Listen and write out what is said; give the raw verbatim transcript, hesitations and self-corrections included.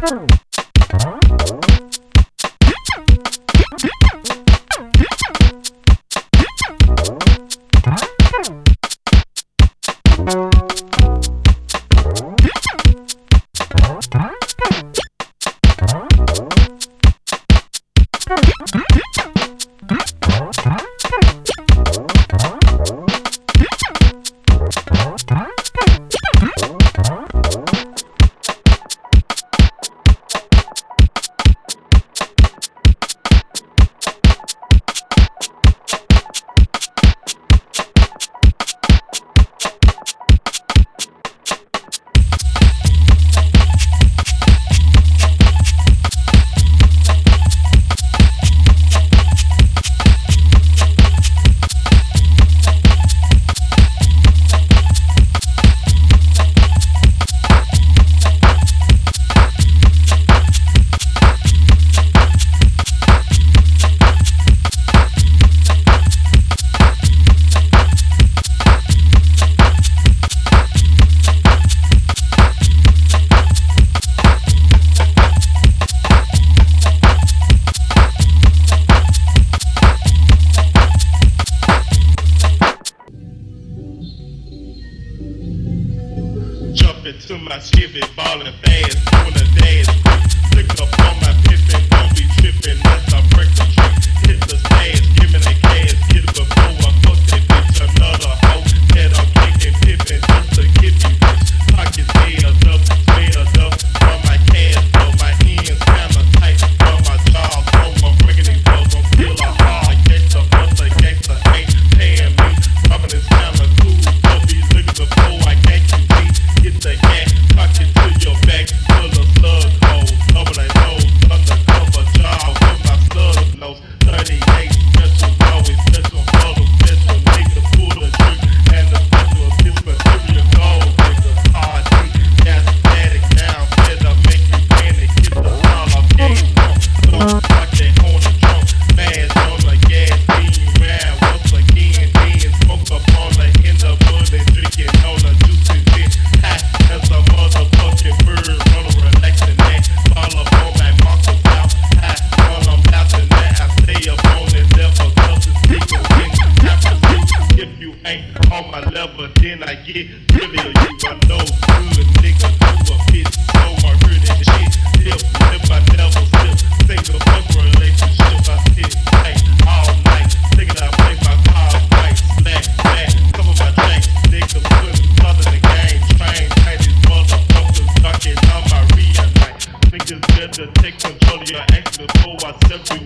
To my skivvy, ballin' fast, doing a dash quick. Lick up on my pippin', don't be trippin', unless I break the trick. Hit the stash, give me the cash, get it before I fuck that bitch. Another hoe that I'm kicking, pippin', just to give you bitch. Pockets held up, held up, from my cash flow. My ends kinda tight, from my jaw flow. I'm breaking these hoes, I'm feelin' hard. Gangsta, buster, gangsta, ain't paying me. Robbing is kinda cool, don't be looking before I gank you, G. Get the cat, pocket to your back, full of slug holes. Over their nose, undercover job with my slug nose. thirty-eight special, always special, all the special. Nigga, pull the trick, and the special of this material gold. Nigga, hard D, gas static down, better make you panic. Get the all off game from, don't rock that on the trunk. Mash on the gas, being round once again. Then smoke up on the end of wood and drinking on the juicy shit. That's a motherfucking bird, wanna relaxin' that. Fall up on my marker south, high, while I'm bouncing that. I stay up on that level, cause it's legal in opposite. If you ain't on my level, then I get rid of you. I know good nigga do a bitch, so I heard that shit. If, if I never slip, single fuck relationship, I sit tight all night. Thinking I play my cards right, slack, slack, cover my tracks, nigga put other the game, train tight, these motherfuckers talking on my real night. Niggas better take control of your act before I step you